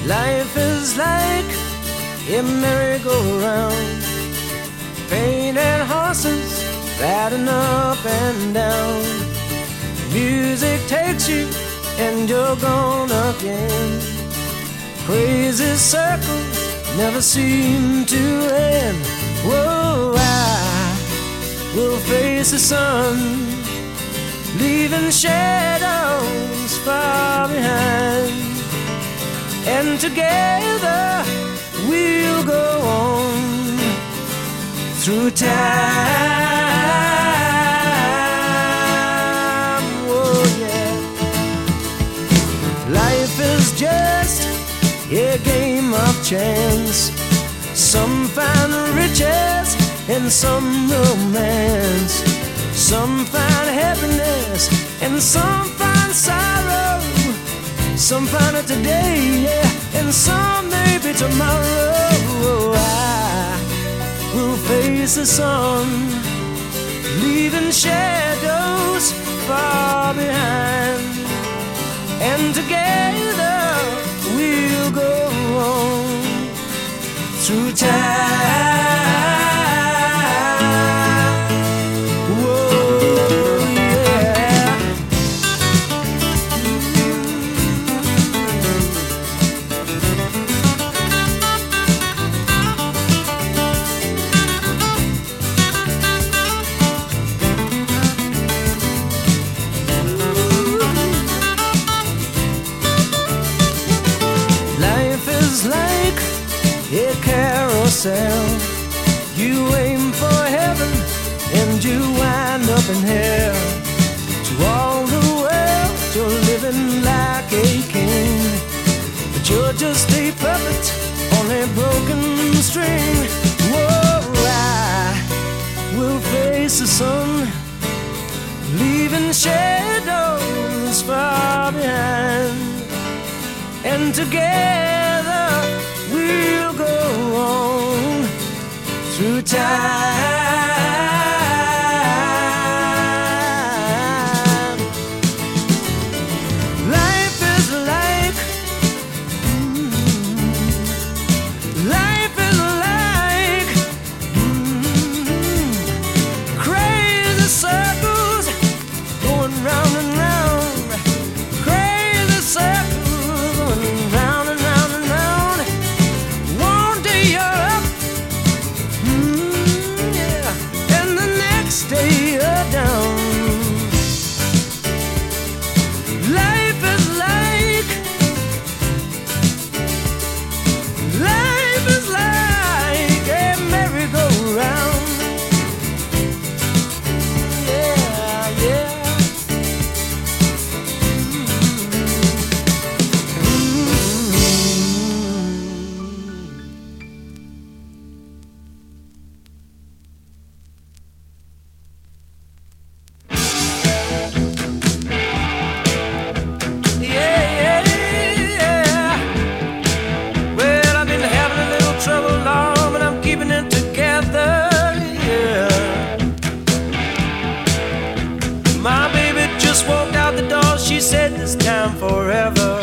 Life is like a merry-go-round, painted horses riding up and down. Music takes you and you're gone again. Crazy circles never seem to end. Whoa, I will face the sun, leaving shadows far behind. And together we'll go on through time. Oh yeah. Life is just a game of chance. Some find riches and some romance. Some find happiness and some find sorrow. Some find it today, yeah, and some maybe tomorrow. I will face the sun, leaving shadows far behind. And together we'll go on through time. Like a carousel, you aim for heaven and you wind up in hell. To all the world you're living like a king, but you're just a puppet on a broken string. Whoa, I will face the sun, leaving shadows far behind. And together we'll go on through time. Life is like, life is like crazy circles going round and round. Crazy circles going round and round and round. One day you're up, yeah, and the next day you're down. Life is like, life is like a merry-go-round. Yeah, yeah. Well, I've been having a little trouble, Lord, but I'm keeping it together, yeah. My baby just walked out the door, she said this time forever.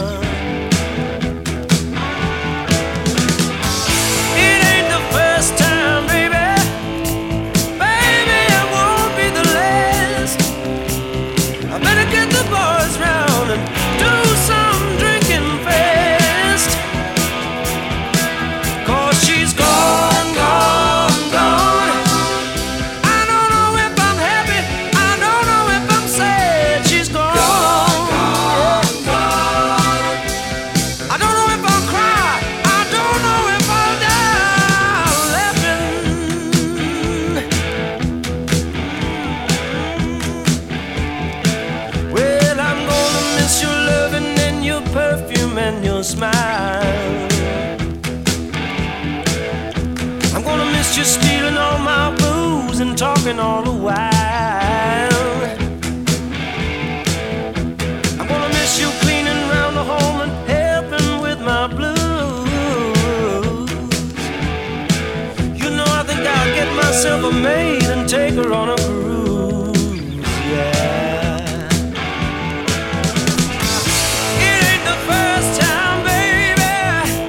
It ain't the first time, baby. Baby, it won't be the last. I better get the boys round and do some drinking fast. 'Cause she's gone, gone, gone. I don't know if I'm happy, I don't know if I'm sad. She's gone, gone, gone. I don't know if I'll cry, I don't know if I'll die laughing. Well, I'm gonna miss your loving and your perfume and your smile. I'm gonna miss you stealing all my booze and talking all the while. I'm gonna miss you cleaning around the home and helping with my blues. You know, I think I'll get myself a maid and take her on a cruise, yeah. It ain't the first time, baby.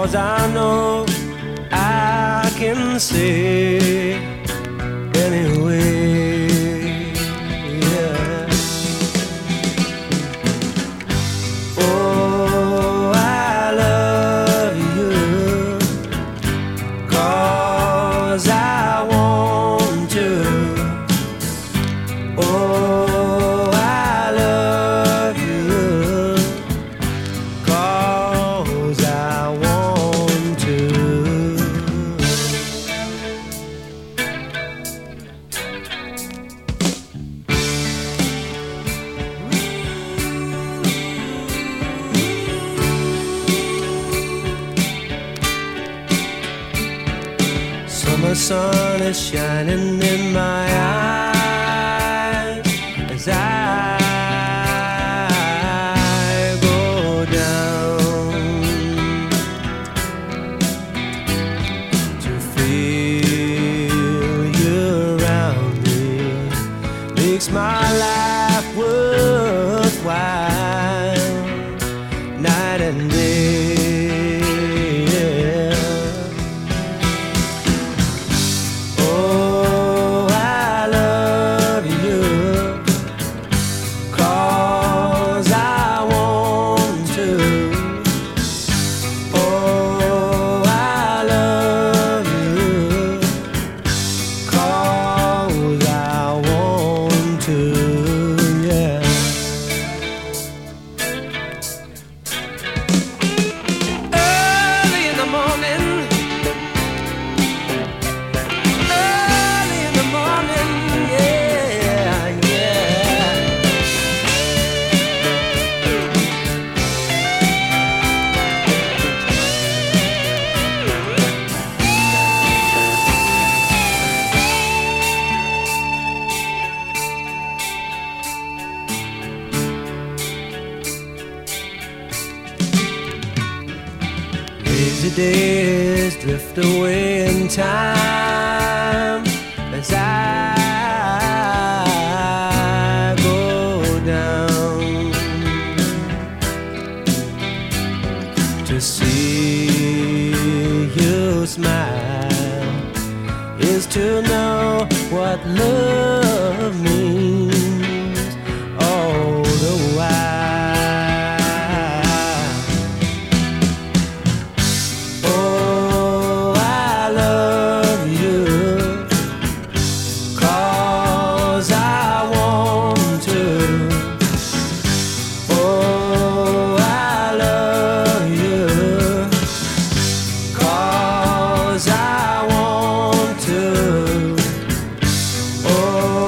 'cause I know I can say anyway. Yeah. Oh, I love you 'cause I want to. Oh, I love you 'cause I want to. Summer sun is shining in my eyes as I go down to feel you around me. Makes my life worthwhile, night and day. Lazy days drift away in time as I go down to see you smile is to know what love means all the while. Oh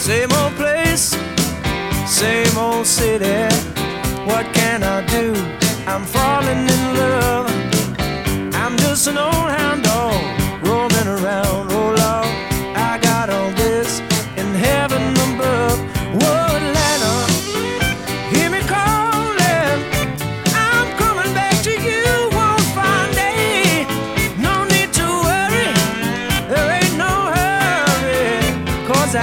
Same old place, same old city. What can I do? I'm falling in love. I'm just an old hound dog roaming around. Oh Lord, I got all this in heaven above. Whoa, Atlanta, hear me calling. I'm coming back to you one fine day. No need to worry, there ain't no hurry, 'cause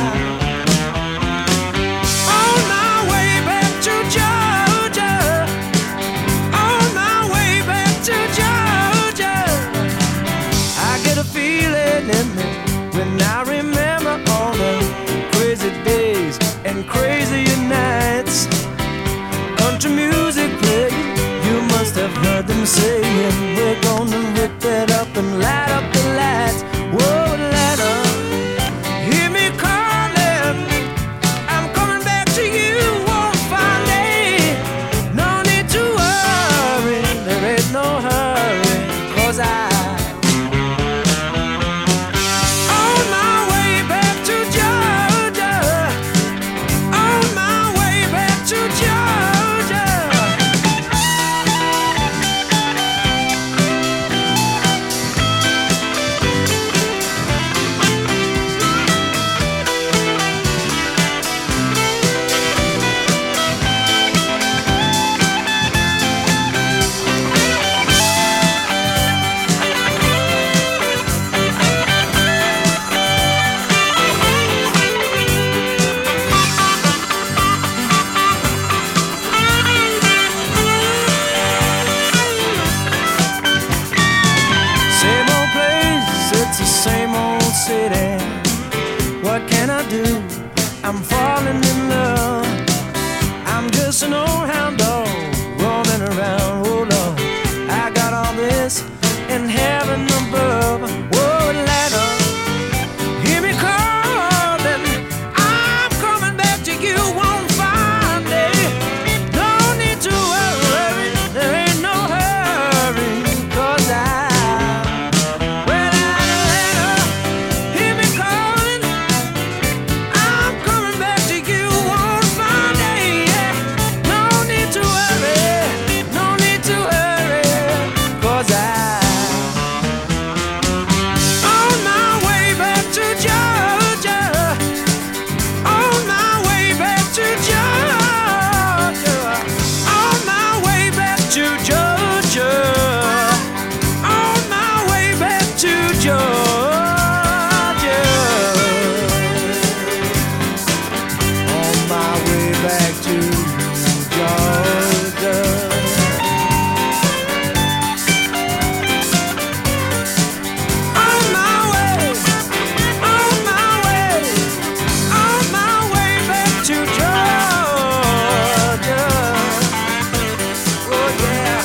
on my way back to Georgia, on my way back to Georgia. I get a feeling in me when I remember all the crazy days and crazy nights. Country music playing, you must have heard them saying, we're gonna rip it up and light up the lights. Whoa, Atlanta, hear me calling. I'm coming back to you one fine day. No need to worry, there ain't no hurry, 'cause on my way back to Georgia, on my way back to Georgia. Same old place, it's the same old city. What can I do? I'm falling in love. I'm just an old hound dog roaming around. Oh Lord, I got all this in heaven above. Whoa, Atlanta, hear me calling. I'm coming back to you one fine day. No need to worry, there ain't no hurry, 'cause well, Atlanta, hear me calling. I'm coming back to you one fine day. Yeah. No need to worry, no need to hurry, 'cause on my way back to Georgia, on my way back to Georgia, on my way back to Georgia, on my way back to Georgia, on my way back to Georgia. On my way, on my way, on my way back to Georgia. Oh yeah,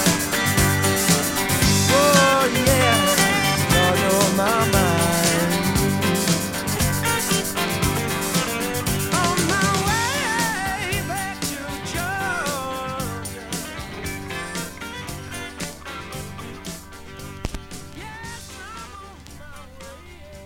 oh yeah, Georgia on my mind. On my way back to Georgia. Yes, I'm on my way.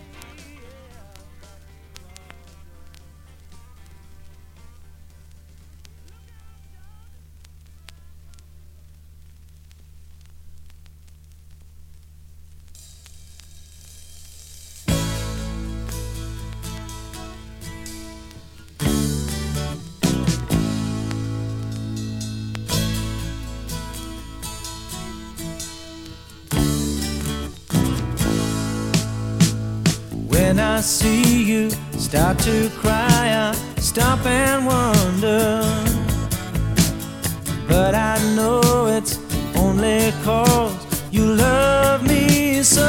When I see you start to cry, I stop and wonder. But I know it's only 'cause you love me so.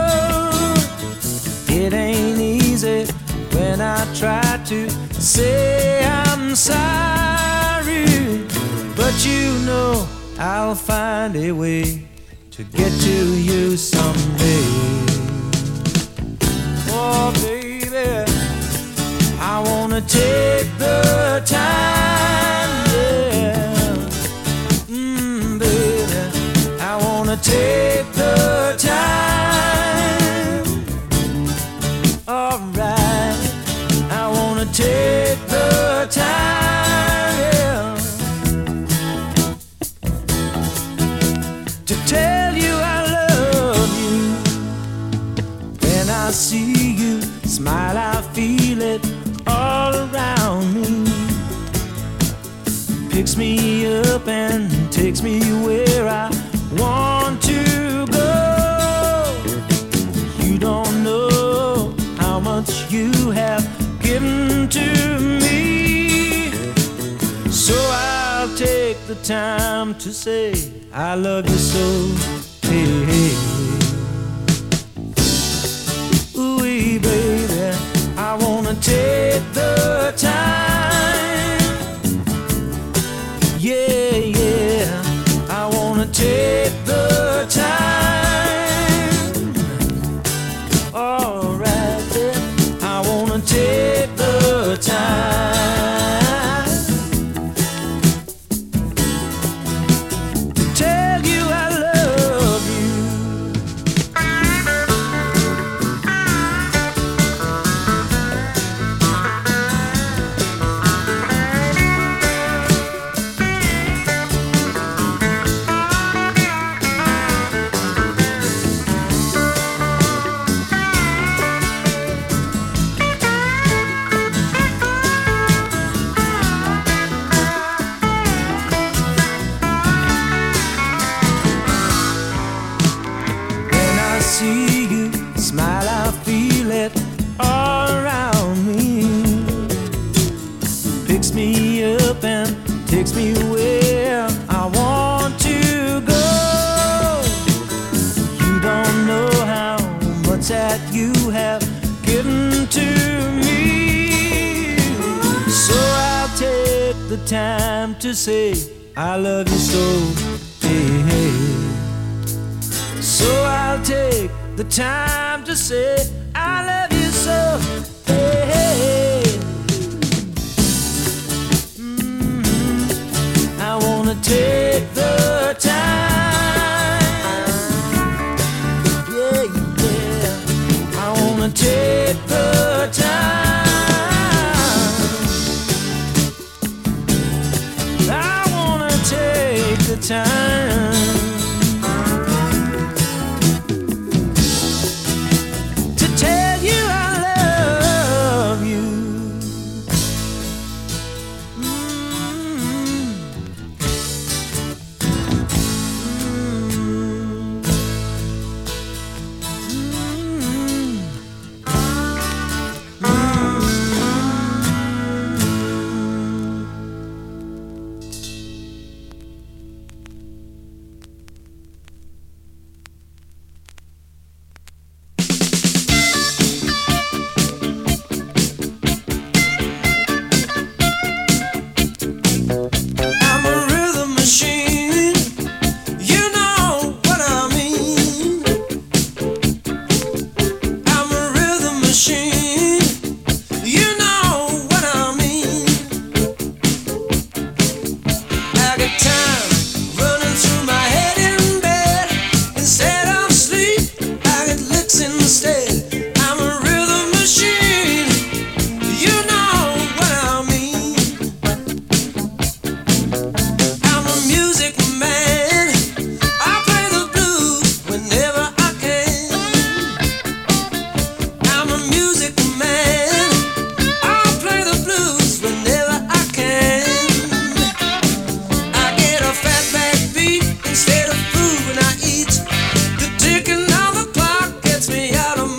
It ain't easy when I try to say I'm sorry, but you know I'll find a way to get to you someday. Oh baby, I wanna take the time, yeah. Baby, I wanna take the time. Alright, I wanna take picks me up and takes me where I want to go. You don't know how much you have given to me, so I'll take the time to say I love you so. Hey, hey. Ooh, baby, I wanna take the time. Yeah, yeah, I wanna take the time. Alright then, I wanna take the time to tell you I love you. See you smile, I feel it all around me. Picks me up and takes me where I want to go. You don't know how much that you have given to me, so I'll take the time to say I love you so. Hey, hey. So I'll take the time to say I love you so. Hey, hey. I wanna take the time. Yeah, yeah. I wanna take the time. I wanna take the time tell you I love you. Instead of food when I eat, the ticking of the clock gets me out of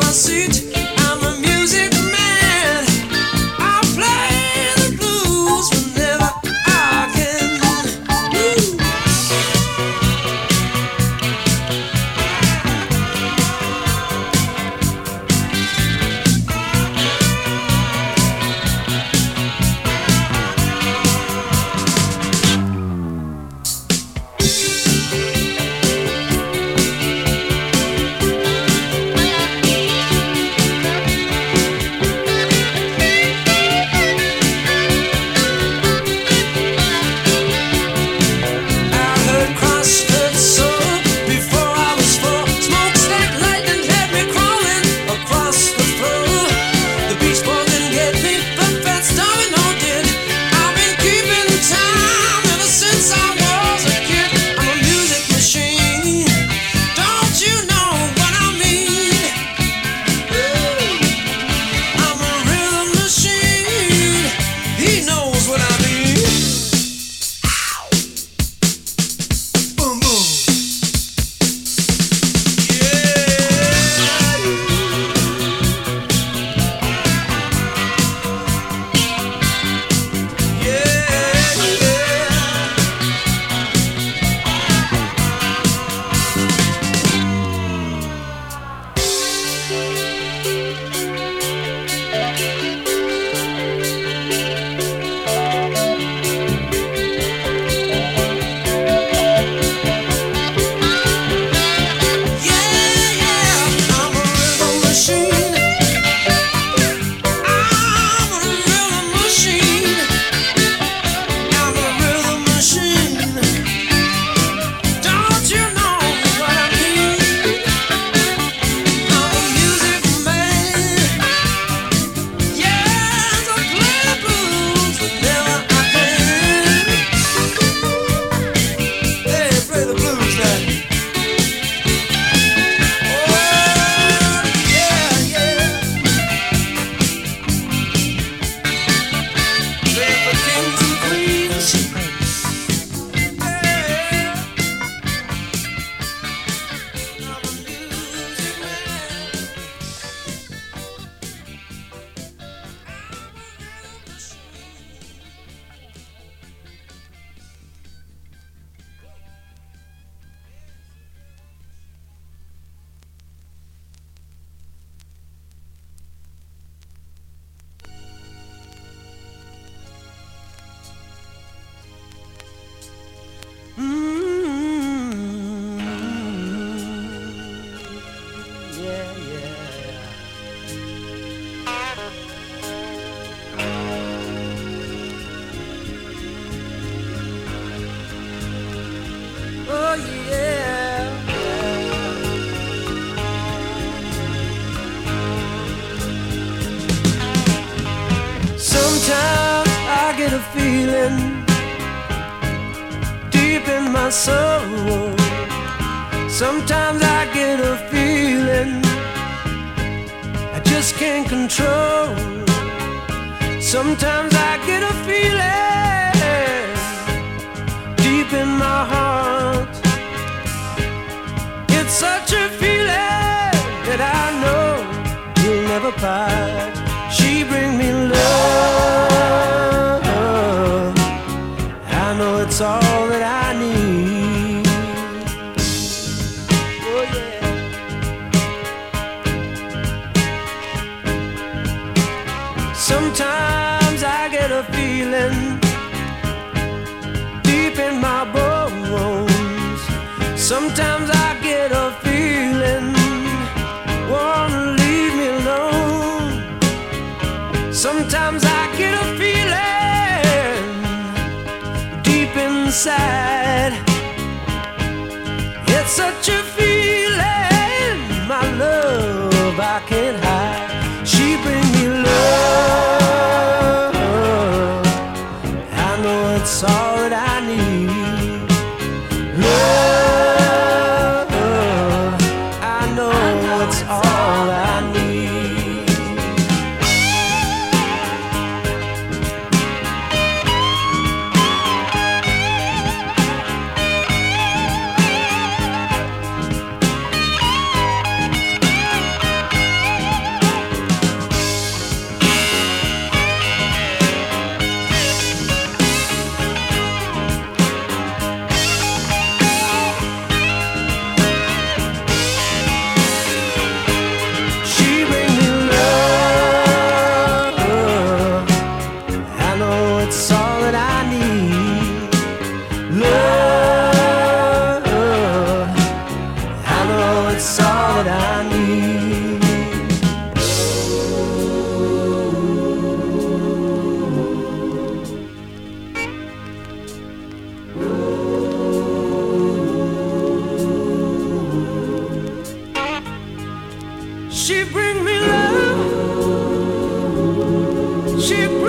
Sometimes I get a feeling deep in my soul. Sometimes I get a feeling I just can't control. Sometimes I get a feeling deep in my heart. It's such a feeling that I know you'll never part. She bring me love, I know it's all that I need. Oh yeah. Sometimes I get a feeling deep in my bones. Sometimes I get a feeling wanna leave me alone. Sometimes I get a feeling deep inside. It's such a feeling, my love, I can't hide. She bring me love, I know it's all that I need. Love, I know it's all I need. She bring me love. She bring